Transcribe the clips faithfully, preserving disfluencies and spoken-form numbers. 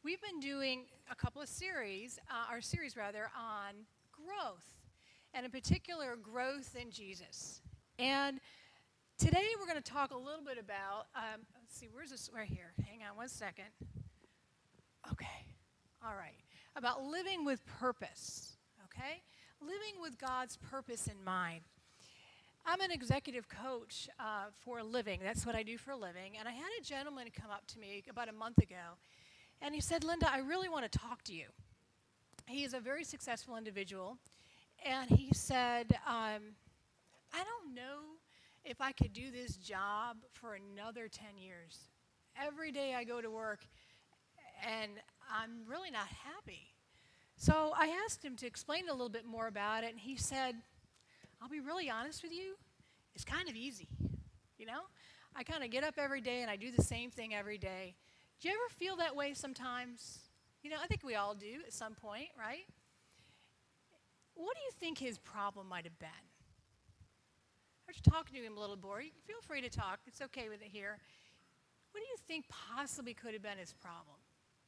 we've been doing a couple of series, uh, our series rather, on growth, and in particular, growth in Jesus. And today we're going to talk a little bit about, um, let's see, where's this, right here, hang on one second. Okay, all right, about living with purpose, okay? Living with God's purpose in mind. I'm an executive coach uh, for a living. That's what I do for a living. And I had a gentleman come up to me about a month ago, and he said, Linda, I really want to talk to you. He is a very successful individual, and he said, um, I don't know if I could do this job for another ten years. Every day I go to work, and I'm really not happy. So I asked him to explain a little bit more about it, and he said, I'll be really honest with you, it's kind of easy, you know? I kind of get up every day and I do the same thing every day. Do you ever feel that way sometimes? You know, I think we all do at some point, right? What do you think his problem might have been? I was talking to him a little more. Feel free to talk. It's okay with it here. What do you think possibly could have been his problem?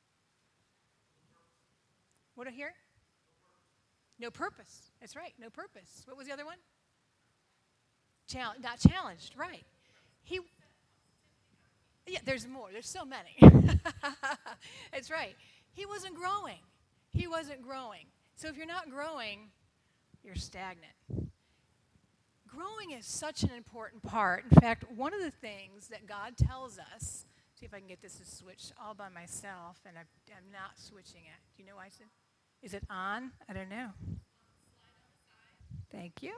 What do I hear? No purpose. That's right, no purpose. What was the other one? Chal- not challenged, right. He, yeah, there's more. There's so many. That's right. He wasn't growing. He wasn't growing. So if you're not growing, you're stagnant. Growing is such an important part. In fact, one of the things that God tells us, see if I can get this to switch all by myself, and I'm, I'm not switching it. Do you know why I said? Is it on? I don't know. Thank you.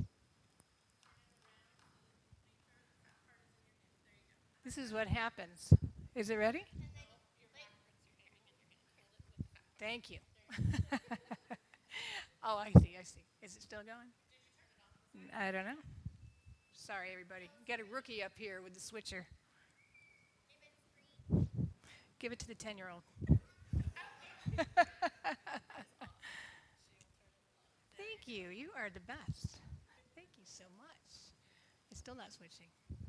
This is what happens. Is it ready? Thank you. Oh, I see, I see. Is it still going? I don't know. Sorry, everybody. Got a rookie up here with the switcher. Give it to the ten-year-old. Thank you. You are the best. Thank you so much. It's still not switching.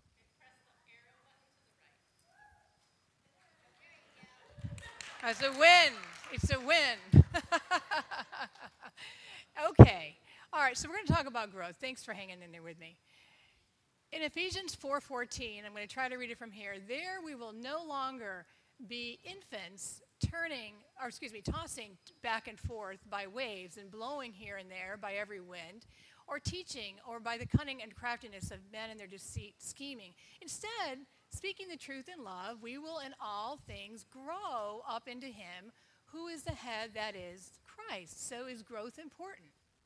It's a win. It's a win. Okay. All right, so we're going to talk about growth. Thanks for hanging in there with me. In Ephesians four fourteen, I'm going to try to read it from here. There we will no longer be infants turning, or excuse me, tossing back and forth by waves and blowing here and there by every wind, or teaching, or by the cunning and craftiness of men and their deceit scheming. Instead, speaking the truth in love, we will in all things grow up into him who is the head, that is Christ. So is growth important?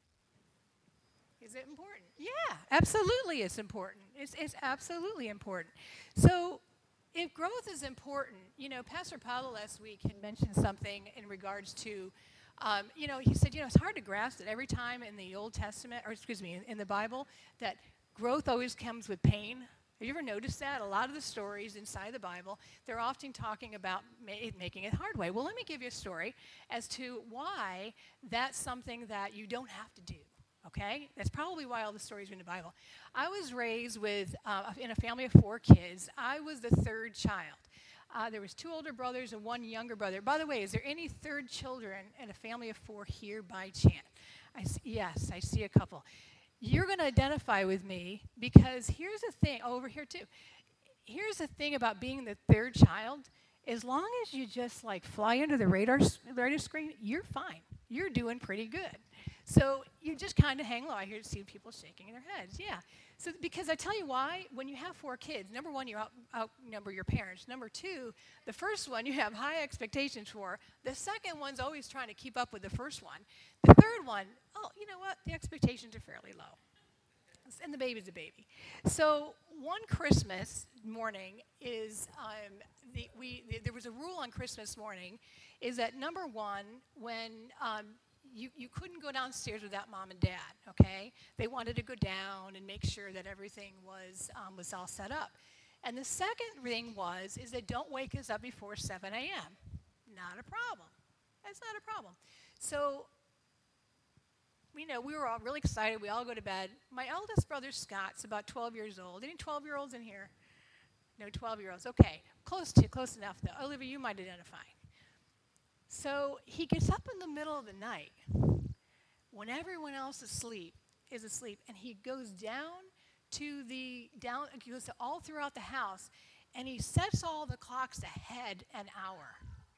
Is it important? Yeah, absolutely it's important. It's, it's absolutely important. So if growth is important, you know, Pastor Paulo last week had mentioned something in regards to, um, you know, he said, you know, it's hard to grasp that every time in the Old Testament, or excuse me, in, in the Bible, that growth always comes with pain. Have you ever noticed that? A lot of the stories inside the Bible, they're often talking about ma- making it hard way. Well, let me give you a story as to why that's something that you don't have to do. Okay? That's probably why all the stories are in the Bible. I was raised with, uh, in a family of four kids. I was the third child. Uh, there was two older brothers and one younger brother. By the way, is there any third children in a family of four here by chance? I see, yes, I see a couple. You're going to identify with me because here's the thing, oh, over here too. Here's the thing about being the third child. As long as you just like fly under the radar, radar screen, you're fine. You're doing pretty good. So you just kind of hang low. I hear see people shaking their heads. Yeah. So because I tell you why, when you have four kids, number one, you out, outnumber your parents. Number two, the first one you have high expectations for. The second one's always trying to keep up with the first one. The third one, oh, you know what? The expectations are fairly low. And the baby's a baby. So one Christmas morning is, um, the, we the, there was a rule on Christmas morning, is that number one, when um, You, you couldn't go downstairs without mom and dad, okay? They wanted to go down and make sure that everything was um, was all set up. And the second thing was, is that don't wake us up before seven a.m. Not a problem. That's not a problem. So, you know, we were all really excited. We all go to bed. My eldest brother, Scott's about twelve years old. Any twelve-year-olds in here? No twelve-year-olds. Okay. Close to, close enough, though. Olivia, you might identify. So he gets up in the middle of the night when everyone else is asleep, is asleep, and he goes down to the down. He goes to all throughout the house, and he sets all the clocks ahead an hour.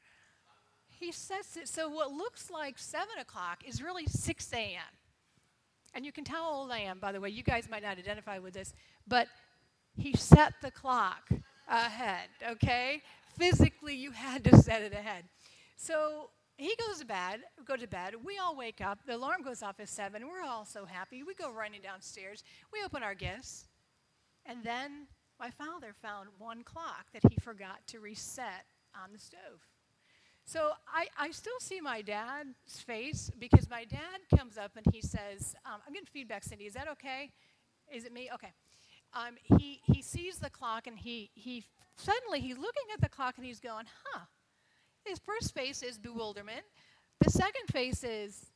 He sets it so what looks like seven o'clock is really six a.m. And you can tell how old I am, by the way. You guys might not identify with this, but he set the clock ahead, okay? Physically, you had to set it ahead. So he goes to bed, go to bed. We all wake up. The alarm goes off at seven. We're all so happy. We go running downstairs. We open our gifts. And then my father found one clock that he forgot to reset on the stove. So I, I still see my dad's face because my dad comes up and he says, um, I'm getting feedback, Cindy. Is that okay? Is it me? Okay. Um, he, he sees the clock and he, he suddenly he's looking at the clock and he's going, huh. His first face is bewilderment. The second face is,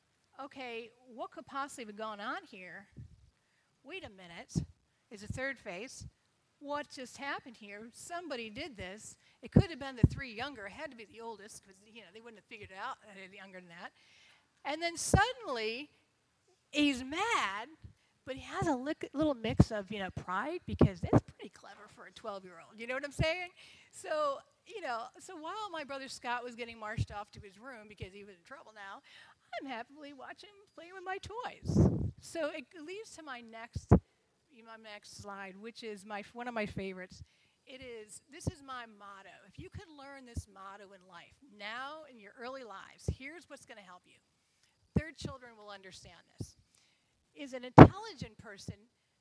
okay, what could possibly be going on here? Wait a minute. Is a third face. What just happened here? Somebody did this. It could have been the three younger. It had to be the oldest because, you know, they wouldn't have figured it out any younger than that. And then suddenly, he's mad, but he has a li- little mix of, you know, pride because that's pretty clever for a twelve-year-old. You know what I'm saying? So, you know, so while my brother Scott was getting marched off to his room because he was in trouble now, I'm happily watching him playing with my toys. So it leads to my next my next slide, which is my one of my favorites. It is, this is my motto. If you could learn this motto in life, now in your early lives, here's what's going to help you. Third children will understand this. Is an intelligent person,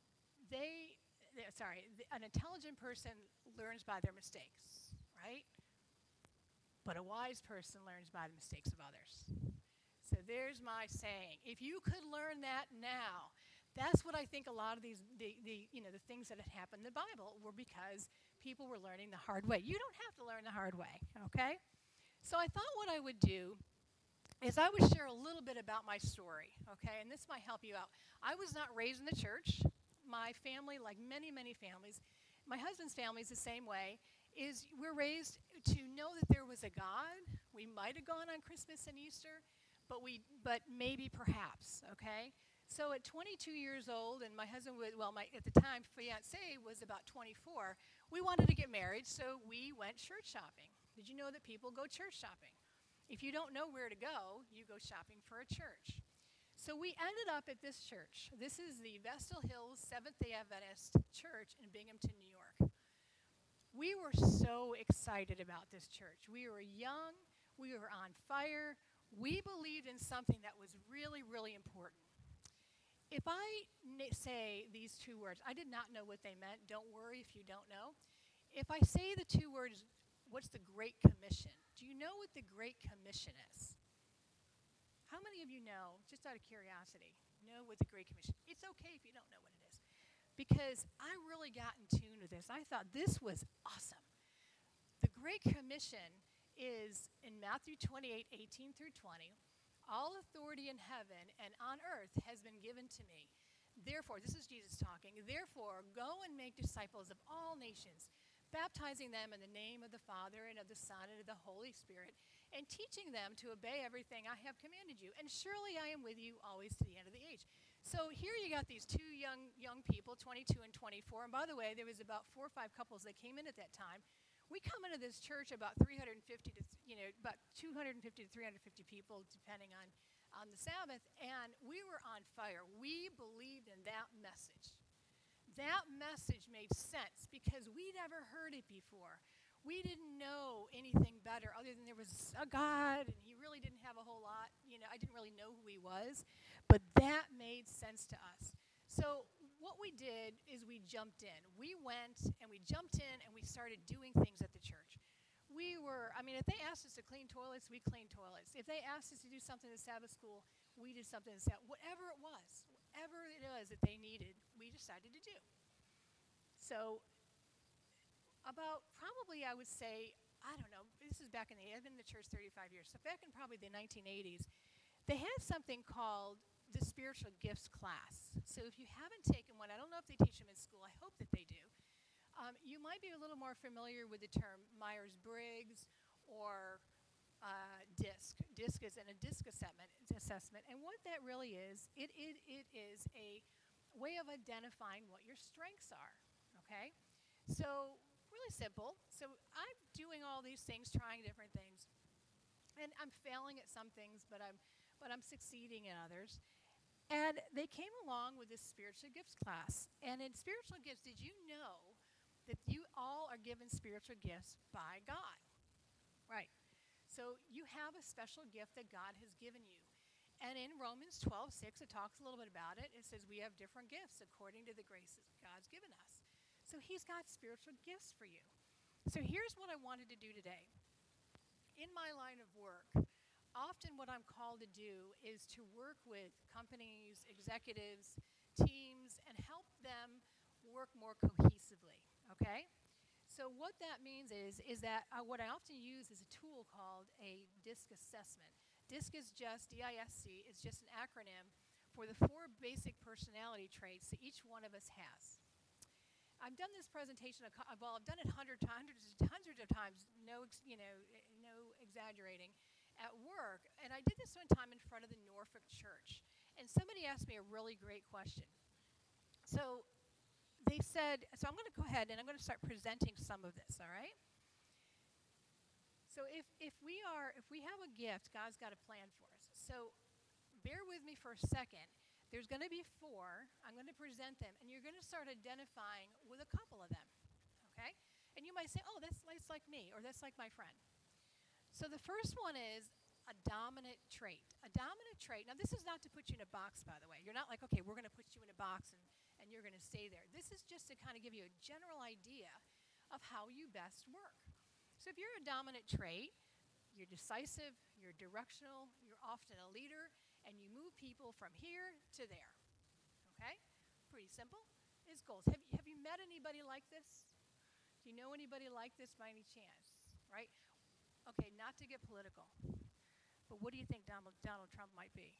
they, sorry, an intelligent person learns by their mistakes, right? But a wise person learns by the mistakes of others. So there's my saying. If you could learn that now, that's what I think a lot of these, the, the, you know, the things that had happened in the Bible were because people were learning the hard way. You don't have to learn the hard way, okay? So I thought what I would do is I would share a little bit about my story, okay? And this might help you out. I was not raised in the church. My family, like many, many families, my husband's family is the same way, is we're raised to know that there was a God. We might have gone on Christmas and Easter, but we, but maybe perhaps, okay? So at twenty-two years old, and my husband was, well, my at the time fiancé was about twenty-four, we wanted to get married, so we went church shopping. Did you know that people go church shopping? If you don't know where to go, you go shopping for a church. So we ended up at this church. This is the Vestal Hills Seventh-day Adventist Church in Binghamton, New York. We were so excited about this church. We were young. We were on fire. We believed in something that was really, really important. If I n- say these two words, I did not know what they meant. Don't worry if you don't know. If I say the two words, what's the Great Commission? Do you know what the Great Commission is? How many of you know, just out of curiosity, know what the Great Commission is? It's okay if you don't know what it is. Because I really got in tune with this. I thought this was awesome. The Great Commission is in Matthew twenty-eight, eighteen through twenty. All authority in heaven and on earth has been given to me. Therefore, this is Jesus talking, therefore, go and make disciples of all nations, baptizing them in the name of the Father and of the Son and of the Holy Spirit, and teaching them to obey everything I have commanded you. And surely I am with you always to the end of the age. So here you got these two young young people, twenty-two and twenty-four. And by the way, there was about four or five couples that came in at that time. We come into this church about three hundred fifty to, you know, about two hundred fifty to three hundred fifty people, depending on, on the Sabbath, and we were on fire. We believed in that message. That message made sense because we never heard it before. We didn't know anything better other than there was a God, and he really didn't have a whole lot. You know, I didn't really know who he was, but that made sense to us. So what we did is we jumped in. We went and we jumped in and we started doing things at the church. We were, I mean, if they asked us to clean toilets, we cleaned toilets. If they asked us to do something in Sabbath school, we did something in Sabbath. Whatever it was, whatever it was that they needed, we decided to do. So about probably, I would say, I don't know, this is back in the, I've been in the church thirty-five years, so back in probably the nineteen eighties, they had something called the spiritual gifts class. So if you haven't taken one, I don't know if they teach them in school, I hope that they do. Um, you might be a little more familiar with the term Myers-Briggs or uh, DISC and a DISC assessment, assessment. And what that really is, it, it, it is a way of identifying what your strengths are, okay? So really simple. So I'm doing all these things, trying different things, and I'm failing at some things, but I'm, but I'm succeeding in others. And they came along with this spiritual gifts class. And in spiritual gifts, did you know that you all are given spiritual gifts by God? Right. So you have a special gift that God has given you. And in Romans twelve six, it talks a little bit about it. It says we have different gifts according to the graces God's given us. So he's got spiritual gifts for you. So here's what I wanted to do today. In my line of work, often what I'm called to do is to work with companies, executives, teams, and help them work more cohesively, okay? So what that means is, is that uh, what I often use is a tool called a DISC assessment. DISC is just, D I S C, is just an acronym for the four basic personality traits that each one of us has. I've done this presentation, well, I've done it hundreds, hundreds, hundreds of times, no, you know, no exaggerating, at work. And I did this one time in front of the Norfolk Church. And somebody asked me a really great question. So they said, so I'm going to go ahead and I'm going to start presenting some of this, all right? So if, if we are, if we have a gift, God's got a plan for us. So bear with me for a second. There's going to be four. I'm going to present them, and you're going to start identifying with a couple of them, okay? And you might say, oh, that's, that's like me, or that's like my friend. So the first one is a dominant trait. A dominant trait, now this is not to put you in a box, by the way. You're not like, okay, we're going to put you in a box and, and you're going to stay there. This is just to kind of give you a general idea of how you best work. So if you're a dominant trait, you're decisive, you're directional, you're often a leader, and you move people from here to there, okay? Pretty simple. It's goals. Have you, have you met anybody like this? Do you know anybody like this by any chance, right? Okay, not to get political, but what do you think Donald, Donald Trump might be?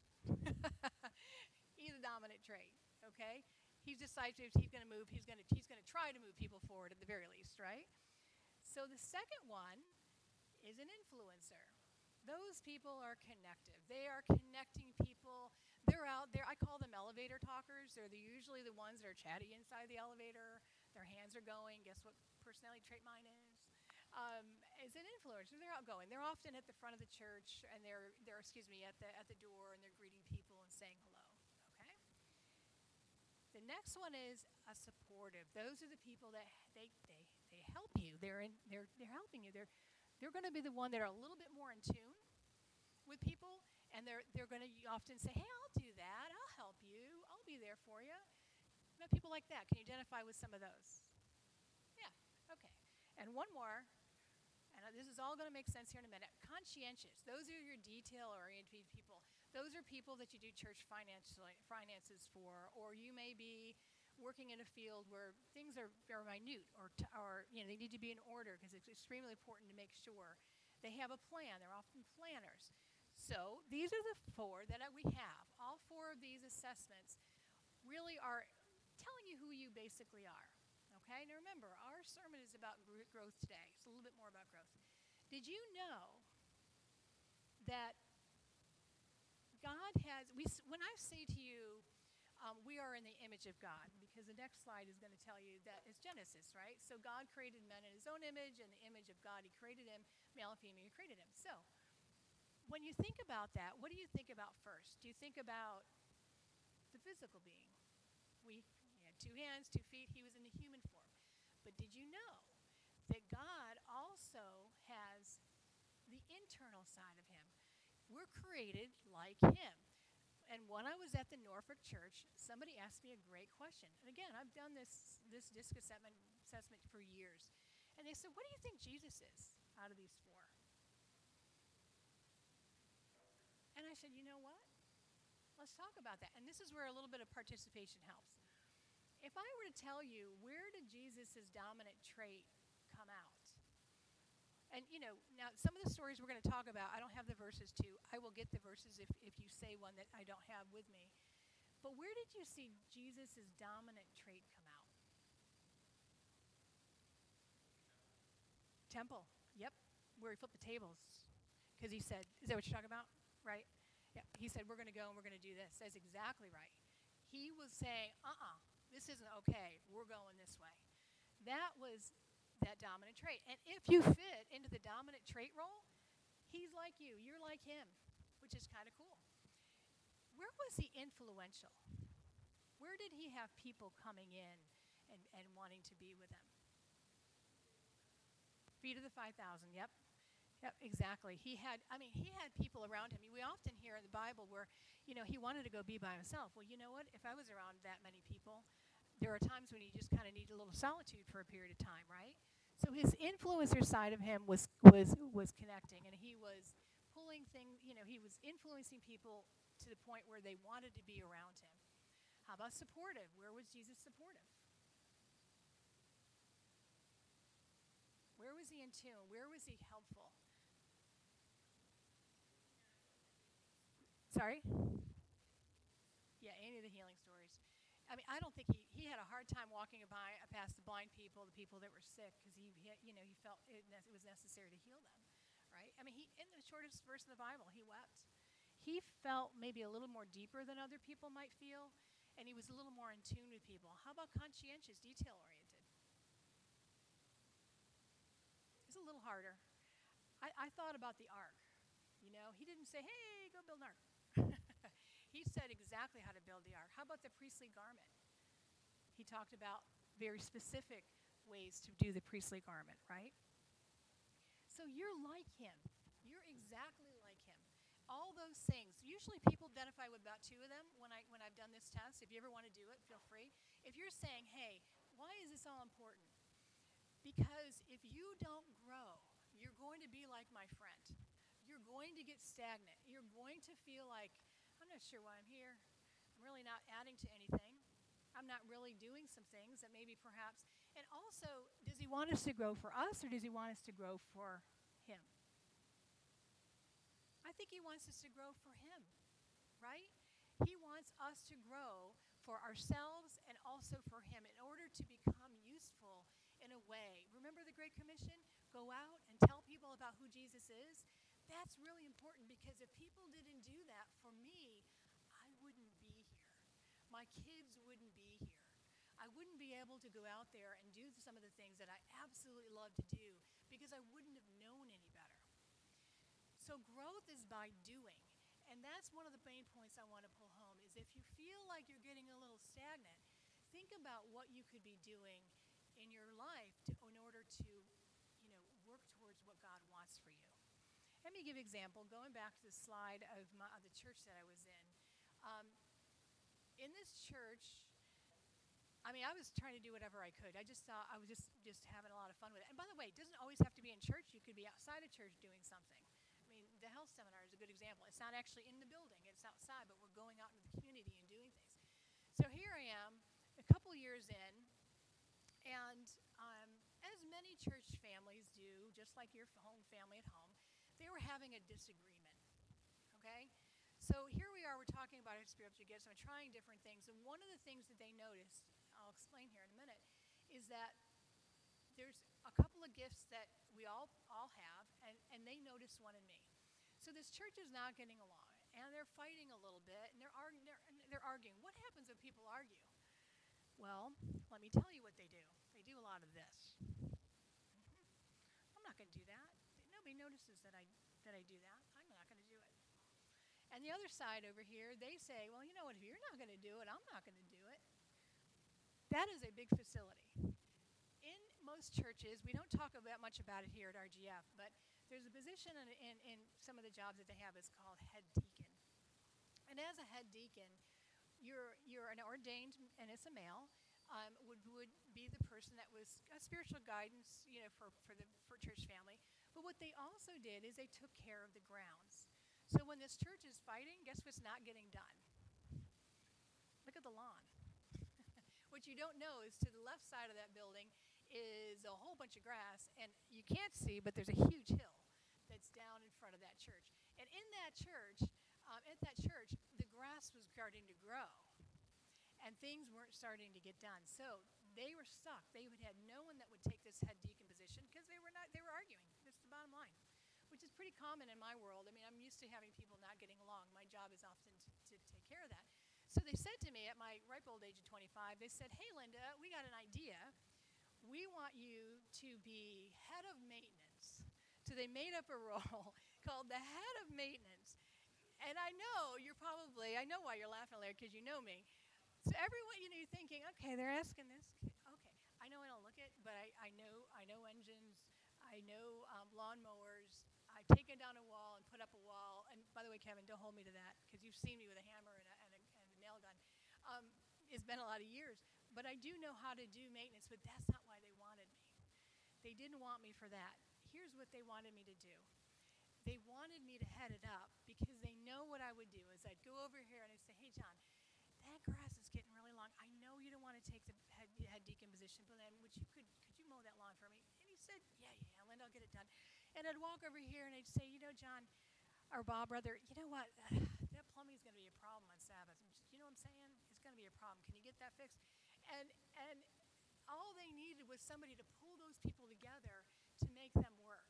He's a dominant trait, okay? He's decisive, he's going to move, he's going to he's going to try to move people forward at the very least, right? So the second one is an influencer. Those people are connective. They are connecting people. They're out there. I call them elevator talkers. They're the, usually the ones that are chatty inside the elevator. Their hands are going. Guess what personality trait mine is? Um, is an influencer. They're outgoing. They're often at the front of the church, and they're they're excuse me at the at the door, and they're greeting people and saying hello. Okay. The next one is a supportive. Those are the people that they they, they help you. They're in they're they're helping you. They're they're going to be the one that are a little bit more in tune with people, and they're they're going to often say, hey, I'll do that. I'll help you. I'll be there for you. You know, people like that. Can you identify with some of those? Yeah. Okay. And one more. And this is all going to make sense here in a minute. Conscientious. Those are your detail-oriented people. Those are people that you do church finances for, or you may be working in a field where things are very minute, or, t- or you know, they need to be in order because it's extremely important to make sure they have a plan. They're often planners. So these are the four that we have. All four of these assessments really are telling you who you basically are. Okay, now remember, our sermon is about growth today. It's a little bit more about growth. Did you know that God has, we, when I say to you, um, we are in the image of God, because the next slide is going to tell you that it's Genesis, right? So God created man in his own image, in the image of God he created him, male and female he created him. So when you think about that, what do you think about first? Do you think about the physical being? We He had two hands, two feet. He was in the human form. But did you know that God also has the internal side of him? We're created like him. And when I was at the Norfolk Church, somebody asked me a great question. And again, I've done this, this DISC assessment, assessment for years. And they said, what do you think Jesus is out of these four? And I said, you know what? Let's talk about that. And this is where a little bit of participation helps. If I were to tell you, where did Jesus' dominant trait come out? And, you know, now some of the stories we're going to talk about, I don't have the verses to. I will get the verses if, if you say one that I don't have with me. But where did you see Jesus' dominant trait come out? Temple. Yep. Where he flipped the tables. because he said, is that what you're talking about? Right? Yeah. He said, we're going to go and we're going to do this. That's exactly right. He was saying, uh-uh, this isn't okay. We're going this way. That was that dominant trait. And if you fit into the dominant trait role, he's like you. You're like him, which is kind of cool. Where was he influential? Where did he have people coming in and, and wanting to be with him? Feet of the five thousand, yep. Yep, exactly. He had, I mean, he had people around him. We often hear in the Bible where, you know, he wanted to go be by himself. Well, you know what? If I was around that many people, there are times when you just kind of need a little solitude for a period of time, right? So his influencer side of him was was was connecting, and he was pulling things, you know, he was influencing people to the point where they wanted to be around him. How about supportive? Where was Jesus supportive? Where was he in tune? Where was he helpful? Sorry? Yeah, any of the healing stories. I mean, I don't think he, he had a hard time walking by past the blind people, the people that were sick, because he, he, you know, he felt it, it was necessary to heal them, right? I mean, he in the shortest verse of the Bible, he wept. He felt maybe a little more deeper than other people might feel, and he was a little more in tune with people. How about conscientious, detail-oriented? It's a little harder. I, I thought about the ark. You know, he didn't say, hey, go build an ark. He said exactly how to build the ark. How about the priestly garment? He talked about very specific ways to do the priestly garment, right? So you're like him. You're exactly like him. All those things. Usually people identify with about two of them when, I, when I've done this test. If you ever want to do it, feel free. If you're saying, hey, why is this all important? Because if you don't grow, you're going to be like my friend. You're going to get stagnant. You're going to feel like, I'm not sure why I'm here. I'm really not adding to anything. I'm not really doing some things that maybe perhaps. And also, does he want us to grow for us, or does he want us to grow for him? I think he wants us to grow for him, right? He wants us to grow for ourselves and also for him in order to become useful in a way. Remember the Great Commission? Go out and tell people about who Jesus is. That's really important, because if people didn't do that for me, I wouldn't be here. My kids wouldn't be here. I wouldn't be able to go out there and do some of the things that I absolutely love to do because I wouldn't have known any better. So growth is by doing. And that's one of the main points I want to pull home is if you feel like you're getting a little stagnant, think about what you could be doing in your life to, in order to, you know, work towards what God wants for you. Let me give an example. Going back to the slide of, my, of the church that I was in. Um, in this church, I mean, I was trying to do whatever I could. I just thought I was just, just having a lot of fun with it. And by the way, it doesn't always have to be in church. You could be outside of church doing something. I mean, the health seminar is a good example. It's not actually in the building. It's outside, but we're going out into the community and doing things. So here I am, a couple years in, and um, as many church families do, just like your home family at home, they were having a disagreement, okay? So here we are, we're talking about our spiritual gifts, and we're trying different things, and one of the things that they noticed, I'll explain here in a minute, is that there's a couple of gifts that we all all have, and, and they noticed one in me. So this church is not getting along, and they're fighting a little bit, and they're, argu- they're, they're arguing. What happens when people argue? Well, let me tell you what they do. They do a lot of this. Mm-hmm. I'm not going to do that. Nobody notices that I that I do that. I'm not going to do it. And the other side over here, they say, well, you know what, if you're not going to do it, I'm not going to do it. That is a big facility. In most churches, we don't talk about much about it here at R G F, but there's a position in, in, in some of the jobs that they have is called head deacon. And as a head deacon, you're you're an ordained, and it's a male, um, would would be the person that was a spiritual guidance, you know, for, for the for church family. But what they also did is they took care of the grounds. So when this church is fighting, guess what's not getting done? Look at the lawn. What you don't know is to the left side of that building is a whole bunch of grass, and you can't see, but there's a huge hill that's down in front of that church. And in that church, um, at that church, the grass was starting to grow, and things weren't starting to get done. So they were stuck. They would had no one that would take this head deacon position because they were not. They were arguing. That's the bottom line, which which is pretty common in my world. I mean, I'm used to having people not getting along. My job is often to, to take care of that. So they said to me at my ripe old age of twenty-five, they said, hey, Linda, we got an idea. We want you to be head of maintenance. So they made up a role called the head of maintenance. And I know you're probably, I know why you're laughing, Larry, because you know me. So everyone, you know, you're thinking, okay, they're asking this. Okay, I know I don't look it, but I, I know I know engines. I know um, lawnmowers. I've taken down a wall and put up a wall. And by the way, Kevin, don't hold me to that, because you've seen me with a hammer and a, and a, and a nail gun. Um, it's been a lot of years. But I do know how to do maintenance, but that's not why they wanted me. They didn't want me for that. Here's what they wanted me to do. They wanted me to head it up because they know what I would do is I'd go over here and I'd say, hey, John, that grass is getting really long. I know you don't want to take the head, head deacon position, but then would you could could you mow that lawn for me? And he said, yeah, yeah, Linda, I'll get it done. And I'd walk over here and I'd say, you know, John, or Bob, rather, you know what? That plumbing is going to be a problem on Sabbath. You know what I'm saying? It's going to be a problem. Can you get that fixed? And and all they needed was somebody to pull those people together to make them work.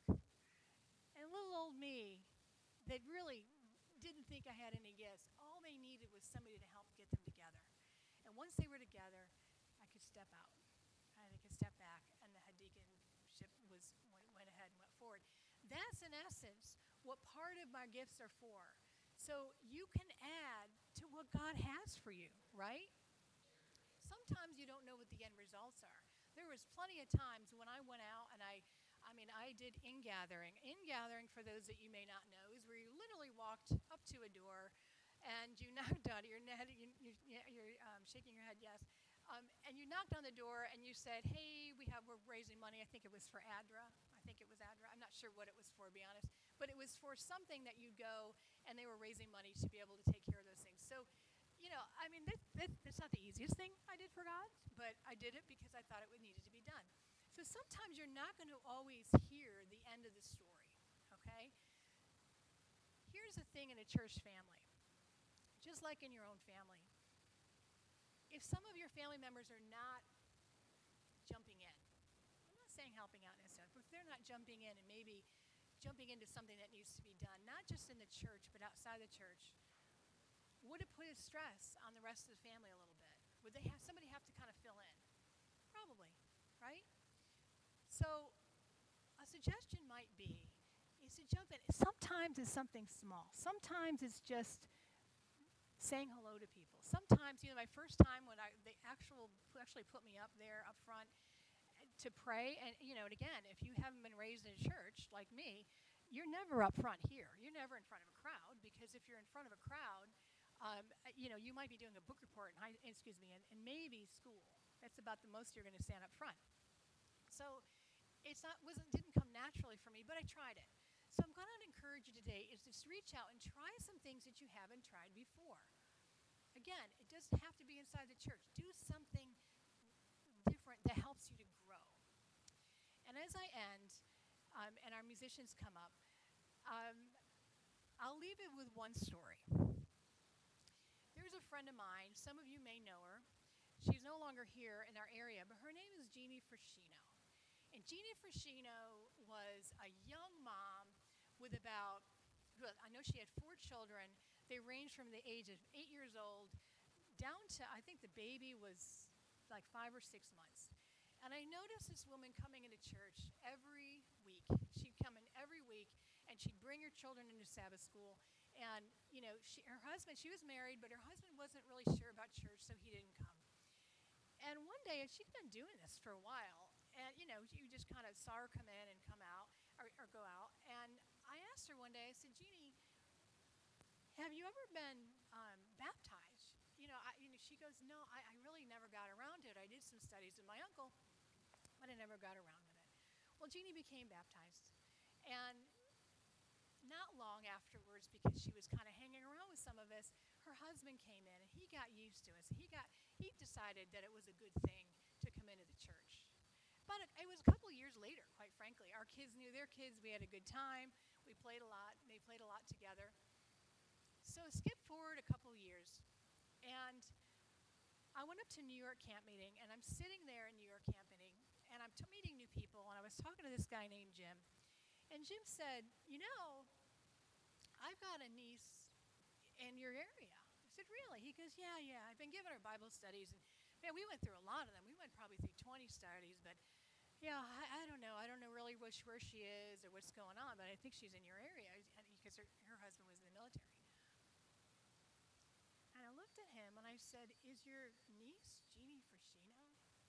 And little old me, that really didn't think I had any gifts, all they needed was somebody to help get them together. And once they were together, I could step out. And I could step back, and the head deaconship was, went, went ahead and went forward. That's, in essence, what part of my gifts are for. So you can add to what God has for you, right? Sometimes you don't know what the end results are. There was plenty of times when I went out and I, I mean, I did in-gathering. In-gathering, for those that you may not know, is where you literally walked up to a door and you knocked on it. You're, you, you, you're um, shaking your head, yes. Um, and you knocked on the door and you said, hey, we have, we're raising money. I think it was for ADRA. I think it was ADRA. I'm not sure what it was for, to be honest. But it was for something that you go and they were raising money to be able to take care of those things. So, you know, I mean, that, that, that's not the easiest thing I did for God, but I did it because I thought it would needed to be done. So sometimes you're not going to always hear the end of the story, okay? Here's the thing in a church family, just like in your own family. If some of your family members are not jumping in, I'm not saying helping out necessarily, but if they're not jumping in and maybe jumping into something that needs to be done, not just in the church, but outside the church, would it put a stress on the rest of the family a little bit? Would they have somebody have to kind of fill in? Probably, right? So a suggestion might be is to jump in. Sometimes it's something small. Sometimes it's just saying hello to people. Sometimes, you know, my first time when I they actual actually put me up there up front to pray, and you know, and again, if you haven't been raised in a church like me, you're never up front here. You're never in front of a crowd, because if you're in front of a crowd, um, you know, you might be doing a book report in high, excuse me, and, and maybe school. That's about the most you're going to stand up front. So it's not wasn't didn't come naturally for me, but I tried it. So I'm going to encourage you today is just reach out and try some things that you haven't tried before. Again, it doesn't have to be inside the church. Do something different that helps you to grow. And as I end, um, and our musicians come up, um, I'll leave it with one story. There's a friend of mine. Some of you may know her. She's no longer here in our area, but her name is Jeannie Frascino. And Jeannie Frascino was a young mom with about, well, I know she had four children. They ranged from the age of eight years old down to, I think the baby was like five or six months. And I noticed this woman coming into church every week. She'd come in every week, and she'd bring her children into Sabbath school. And, you know, she, her husband, she was married, but her husband wasn't really sure about church, so he didn't come. And one day, and she'd been doing this for a while, and, you know, you just kind of saw her come in and come out, or, or go out. And I asked her one day, I said, Jeannie, have you ever been um, baptized? You know, I, you know, she goes, no, I, I really never got around to it. I did some studies with my uncle, but I never got around with it. Well, Jeannie became baptized. And not long afterwards, because she was kind of hanging around with some of us, her husband came in, and he got used to it. So he got, he decided that it was a good thing to come into the church. But it was a couple of years later, quite frankly. Our kids knew their kids. We had a good time. We played a lot. They played a lot together. So skip forward a couple of years, and I went up to New York camp meeting, and I'm sitting there in New York camp meeting, and I'm t- meeting new people, and I was talking to this guy named Jim. And Jim said, you know, I've got a niece in your area. I said, really? He goes, yeah, yeah. I've been giving her Bible studies. And man, we went through a lot of them. We went probably through twenty studies. But, yeah, I, I don't know. I don't know really where she, where she is or what's going on. But I think she's in your area because her, her husband was in the military. And I looked at him and I said, is your niece Jeannie Frashino?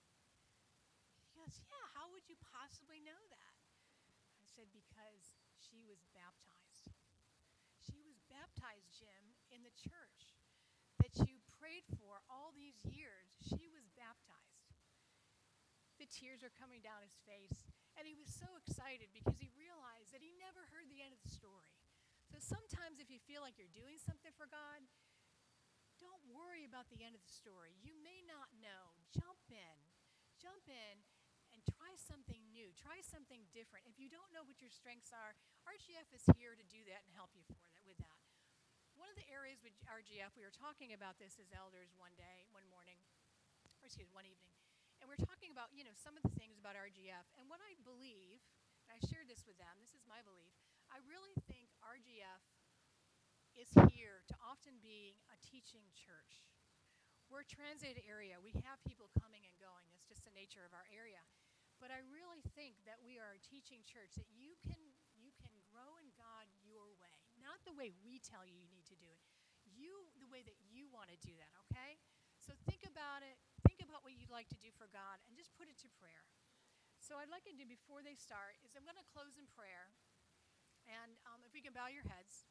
He goes, yeah, how would you possibly know that? I said, because she was baptized. She was baptized, Jim, in the church that you prayed for all these years. She was baptized. The tears are coming down his face. And he was so excited because he realized that he never heard the end of the story. So sometimes if you feel like you're doing something for God, don't worry about the end of the story. You may not know. Jump in. Jump in and try something new. Try something different. If you don't know what your strengths are, R G F is here to do that and help you for that with that. One of the areas with R G F, we were talking about this as elders one day, one morning, or excuse me, one evening, and we we're talking about, you know, some of the things about R G F. And what I believe, and I shared this with them, this is my belief, I really think R G F is here to often be a teaching church. We're a transit area. We have people coming and going. That's just the nature of our area. But I really think that we are a teaching church, that you can you can grow in God your way. Not the way we tell you you need to do it. You, the way that you want to do that, okay? So think about it. Think about what you'd like to do for God and just put it to prayer. So I'd like to do before they start is I'm going to close in prayer. And um, if we can bow your heads.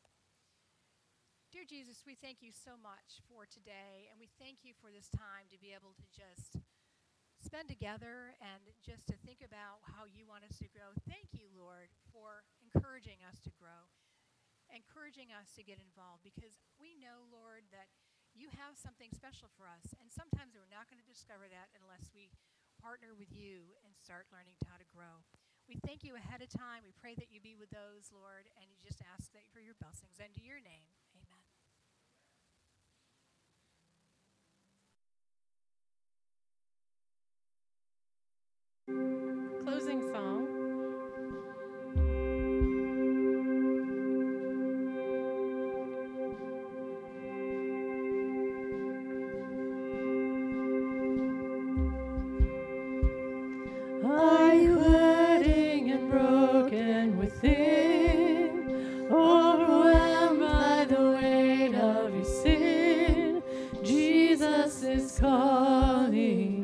Dear Jesus, we thank you so much for today, and we thank you for this time to be able to just spend together and just to think about how you want us to grow. Thank you, Lord, for encouraging us to grow, encouraging us to get involved, because we know, Lord, that you have something special for us, and sometimes we're not going to discover that unless we partner with you and start learning how to grow. We thank you ahead of time. We pray that you be with those, Lord, and you just ask that for your blessings. And to your name, amen. Closing song. Are you hurting and broken within, overwhelmed by the weight of your sin? Jesus is calling.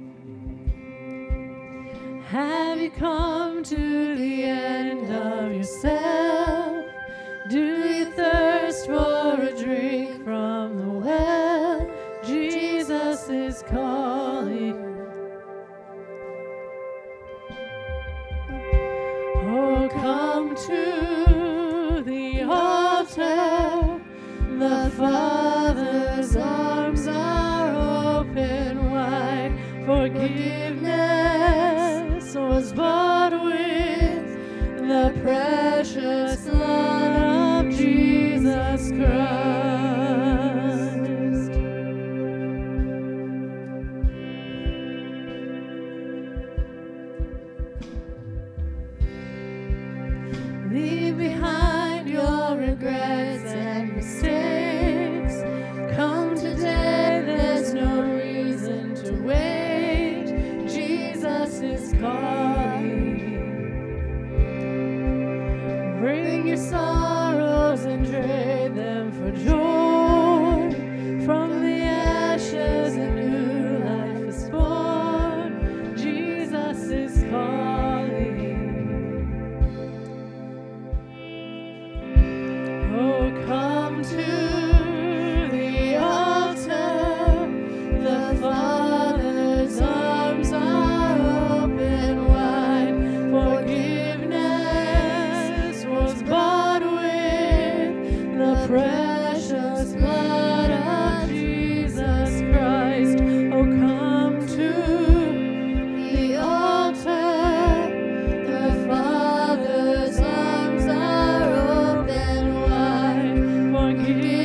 Have you come to the end of yourself? Do you thirst for a drink from the well? Jesus is calling. Oh, come to the altar. The Father's arms are open wide. Forgiveness was bought with the precious blood of Jesus Christ. Leave behind your regrets and mistakes. Come today, there's no reason to wait. Jesus is calling. Bring your sorrows and trade them for joy. From the ashes a new life is born. Jesus is calling. Oh, come to the altar. The Father's arms are open wide. Forgiveness was bought with the precious blood of Jesus Christ. Oh, come to the altar. The Father's arms are open wide. Forgiveness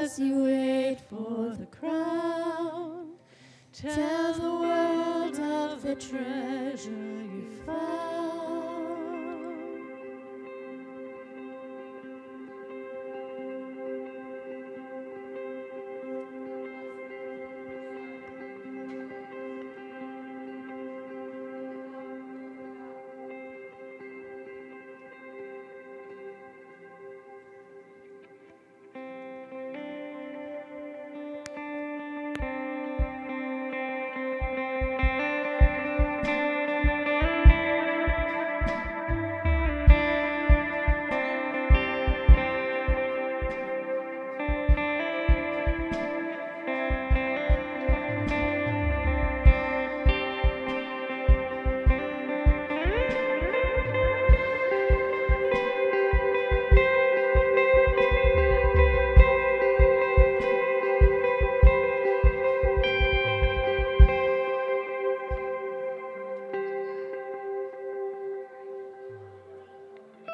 as you wait for the crown. Tell the world of the treasure